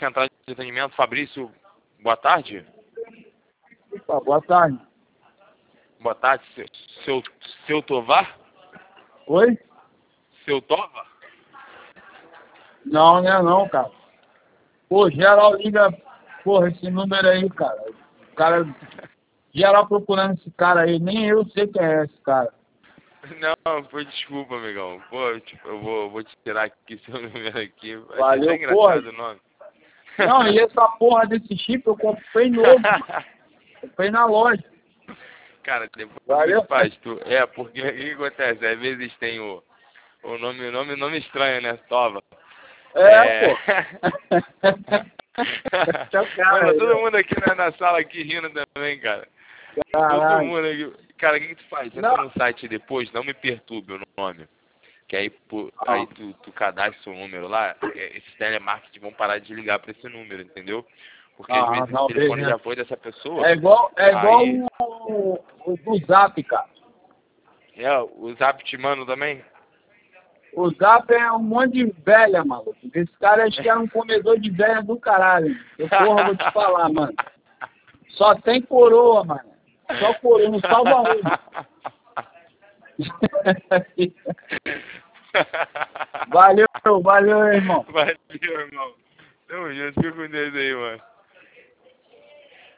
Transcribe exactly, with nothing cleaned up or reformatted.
central de atendimento, Fabrício, boa tarde. Opa, boa tarde. Boa tarde, seu, seu, seu Tovar? Oi? Seu Tovar? Não, não é não, cara. Pô, geral liga, porra, esse número aí, cara. O cara, geral procurando esse cara aí, nem eu sei quem é esse cara. Não, pô, desculpa, amigão. Pô, tipo, eu vou, vou te tirar aqui seu número aqui. Valeu, Achei até engraçado porra. o nome. Não, e essa porra desse chip eu comprei novo, mano. Comprei na loja. Cara, depois Valeu. me faz tu. É, porque o que acontece? Às vezes tem o, o nome, nome, nome estranho, né? Tova. É, É. pô. Tchau, cara, Mano, todo aí, mundo aqui na, na sala aqui rindo também, cara. Todo caralho. mundo aqui. Cara, o que, que tu faz? Entra Não. no site depois, não me perturbe o nome. Que aí, pô, Ah. aí tu, tu cadastra o número lá, é, esses telemarketing vão parar de ligar pra esse número, entendeu? Porque às Ah, vezes não, o telefone beleza. já foi dessa pessoa. É igual, é igual Aí, o, o do Zap, cara. é, o Zap te manda também? O Zap é um monte de velha, maluco. Esse cara acho que era um comedor de velha do caralho. Eu, porra, eu vou te falar, mano. Só tem coroa, mano. Só coroa, não salva um. Valeu, valeu, irmão. Valeu, irmão. Tamo junto, fica com Deus aí, mano.